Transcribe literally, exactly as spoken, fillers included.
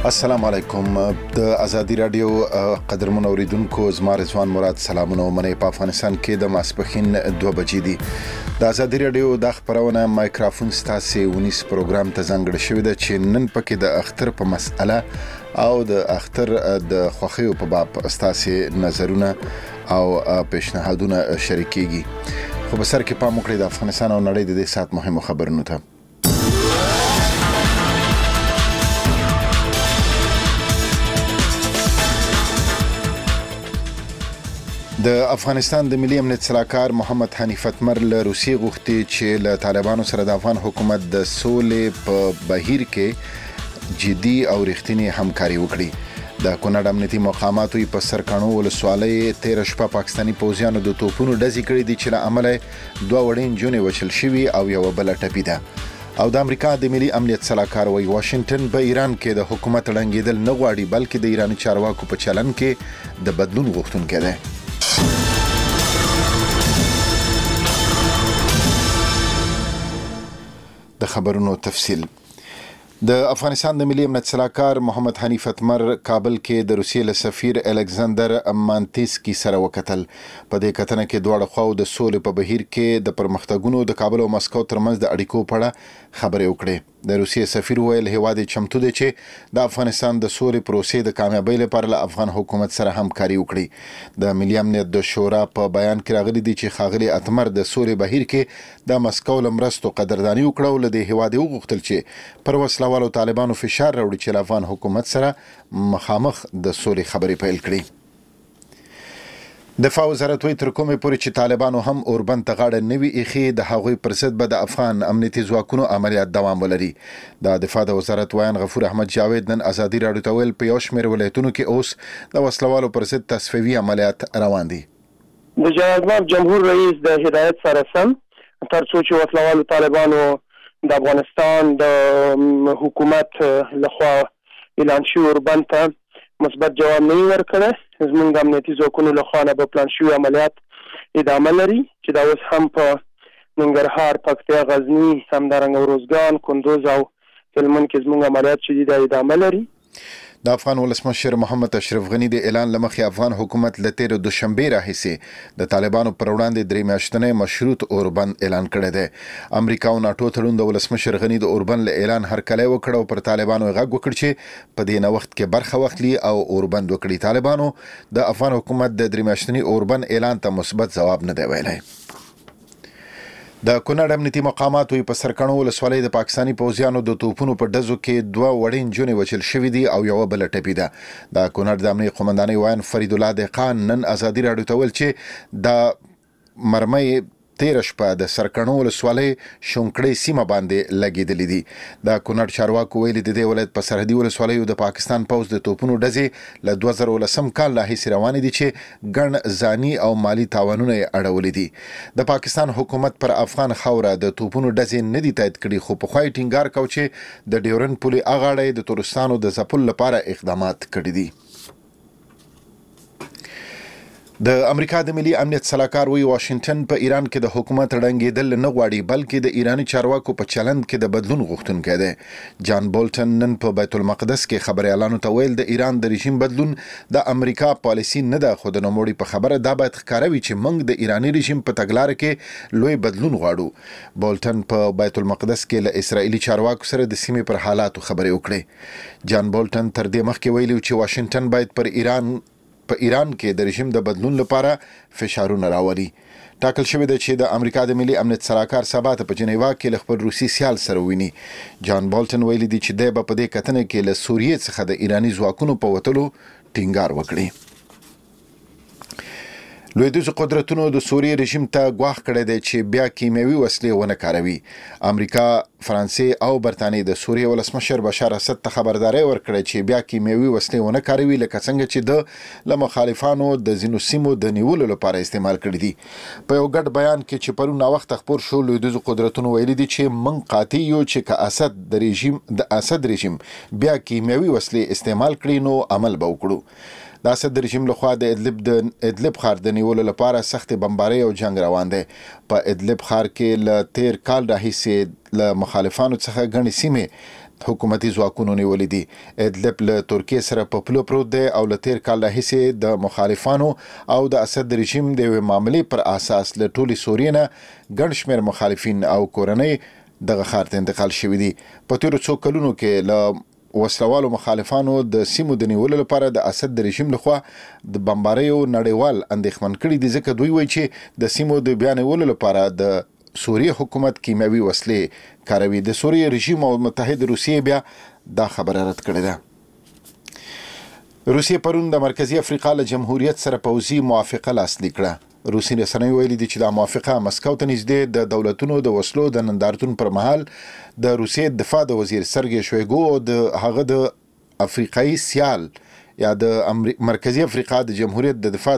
السلام علیکم. د ازادي رادیو قدرمن اوریدونکو زما رضوان مراد سلامونه ومنئ. په افغانستان کې د ماسپښین دوه بجې دي. د ازادي رادیو د خبرونه مایکروفون ستاسو ونیس پروګرام ته ځانګړی شوی دی چې نن پکې د اختر په مسأله او د اختر د خوښیو په باب ستاسو نظرونه او پیشنهادونه شریکيږي. خو به سر کې پام وکړئ د افغانستان او نړۍ د دې سات مهمو خبرونو ته. د افغانستان د ملي امنیت سلاکار محمد حنیف اتمر له روسیې غوښتي چې له طالبانو سره د افغان حکومت د سولې په بهیر کې جدي او رښتینی همکاري وکړي. د کونړ امنیتي مقاماتو په سرکانو ولسوالۍ تیر شپه پاکستاني پوځیانو د توپونو ډزې کړې دي چې له امله دوه وړین جونې وشل شوي او یو بل ټپي ده. او د امریکا د ملي امنیت سلاکار وایي واشنگټن په ایران کې د حکومت ړنګېدل نه غواړي بلکې د ایراني چارواکو په چلن کې د بدلون غوښتونکی دی. د خبرونو تفصیل. د افغانستان د ملي امنیت سلاکار محمد حنیف اتمر کابل کې د روسیې له سفیر الکساندر مانتیسکی سره وکتل. په دې کتنه کې دواړه خواو د سولې په بهیر کې د پرمختګونو د کابل او مسکو ترمنځ د اړیکو په اړه خبرې وکړې. د روسیې سفیر ویل هیواد چمتو دی چې د افغانستان د سولې پروسې د کامیابی لپاره له افغان حکومت سره همکاري وکړي. د ملي امنیت د شورا په بیان کې راغلي دي چې ښاغلي اتمر د سولې بهیر کې د مسکو له مرستو قدرداني وکړه او له دې هیواد وغوښتل چې پر وسلوالو طالبانو فشار راوړي چې له افغان حکومت سره مخامخ د سولې خبرې پیل کړي. دفاع وزارت وی تر کومه پورې چې طالبانو هم اوربند ته غاړه نوي اخی د هغوی پر ضد به د افغان امنیتي ځواکونو عملیات دوام ولري. د دفاع د وزارت وایان غفور احمد جاوید نن ازادي راډیو ته ویل په یو شمېر ولایتونو کې اوس د وسلوالو پر ضد تصفیوي عملیات روان دي. د جناب جمهور رئیس د هدایت سره سم تر څو چې وسلوالو طالبانو د افغانستان د حکومت لخوا اعلان شوی اوربند ته مثبت جواب نه ورکړي، زموږ د امنیتي ځواکونو لخوا نه به پلان شوي عملیات ادامه لري چې دا اوس هم په ننګرهار، پکتیا، غزني، همدارنګه اروزګان، کندوز او هلمند کې زموږ عملیات چې دي دا ادامه لري. د افغان ولسمشر محمد اشرف غنی د اعلان لمخې افغان حکومت له تیر دوشنبه راهیسې د طالبانو پر وړاندې درې میاشتنی مشروط اوربند اعلان کړی دی. امریکا او ناټو تړون د ولسمشر غنی د اوربند له اعلان هرکلی وکړ او پر طالبانو غږ وکړ چې په دې نوښت کې برخه واخلي او اوربند وکړي. طالبانو د افغان حکومت د درې میاشتنی اوربند اعلان ته مثبت ځواب نه دی ویلی. د کونړ امنیتي مقاماتو په سرکانو ولسوالۍ د پاکستاني پوځیانو د توپونو په ډزو کې دوه وړین جونې وشل شوي دي او یو بل ټپي ده. د کونړ د امنیتي قومندانۍ وایان فرید الله دهقان نن ازادي راډیو ته ویل چې د مرمۍ تیر شپه د سرکانو ولسوالۍ شونکړې سیمه باندې لګېدلې دي. د کونړ چارواکو ویلي د دې ولایت په سرحدي ولسوالیو د پاکستان پوځ د توپونو ډزې له دوه زره ولسم کال راهیسې روانې دي چې ګڼ ځاني او مالي تاوانونه یې اړولي دي. د پاکستان حکومت پر افغان خاوره د توپونو ډزې نه دي تایید کړي، خو پخوا یې ټینګار کو چې د ډیورن پولې اغاړه د تورستانو د ځپلو لپاره اقدامات کړي دي. د امریکا د ملي امنیت سلاکار وی واشنگټن په ایران کې د حکومت ړنګېدل نه غواړي بلکې د ایراني چارواکو په چلند کې د بدلون غوښتونکی دی. جان بولټن نن په بیت المقدس کې خبريالانو ته ویل د ایران د رژیم بدلون د امریکا پالیسی نه ده، خو د نوموړي په خبره دا باید ښکاره وي چې موږ د ایراني رژیم په تګلاره کې لوی بدلون غواړو. بولټن په بیت المقدس کې له اسرائیلي چارواکو سره د سیمې پر حالاتو خبرې وکړې. جان بولټن تر دې مخکې ویلي چې واشنگټن باید پر ایران په ایران کې د رژیم د بدلون لپاره فشارونه راوړي. ټاکل شوی دی چې د امریکا د ملي امنیت سلاکار سبا ته په جنیوا کې له خپل روسي سیال سره ویني. جان بولټن ویلي دی چې دی به په دې کتنه کې له سوریې څخه د ایراني ځواکونو په وتلو ټینګار وکړي. لویدیځو قدرتونو د سوریې رژیم ته ګواښ کړی دی چې بیا کیمیاوي وسلې ونه کاروي. امریکا، فرانسې او برتانیې د سوریې ولسمشر بشار اسد ته خبرداري ورکړه چې بیا کیمیاوي وسلې ونه کاروي، لکه څنګه چې د له مخالفانو د ځینو سیمو د نیولو لپاره استعمال کړي دي. په یو ګډ بیان کې چې پرون وخت خبر شو، لویدیځو قدرتونو ویلي دي چې من قاطع یو چې که اسد د رژیم د اسد رژیم بیا کیمیاوي وسلې استعمال کړي نو عمل به وکړو. د اسد رژیم لخوا د ادلب د ادلب ښار د نیولو لپاره سخت بمبارۍ او جنگ روان دی. په ادلب ښار کې له تیر کال راهیسې له مخالفانو څخه ګڼې سیمې حکومتي ځواکونو نیولې دي. ادلب له ترکیې سره په پوله پروت دی او له تیر کال راهیسې د مخالفانو او د اسد رژیم د یوې معاملې پر اساس له ټولې سوریې نه ګڼ شمېر مخالفین او کورنۍ دغه ښار ته انتقال شوي دي. په تېرو څو کلونو کې له وسلوالو مخالفانو د سیمو د نیولو لپاره د اسد رژیم لخوا د بمباریو نړیوال اندېښمن کړي دي، ځکه دوی وایي چې د سیمو د بیا نیولو لپاره د سوریه حکومت کیمیاوي وسلې کاروي. د سوریه رژیم او متحد روسیې بیا دا خبره رد کړې ده. روسیې پرون د مرکزی افریقا له جمهوریت سره پوځي موافقه لاسلیک کړه. روسي رسنۍ ویلي دي چې دا موافقه مسکو ته نږدې د دولتونو د وسلو د نندارتون پر مهال د روسیې دفاع د وزیر سرګی شویګو او د هغه د افریقایي سیال یا د مرکزی افریقا د جمهوریت د دفاع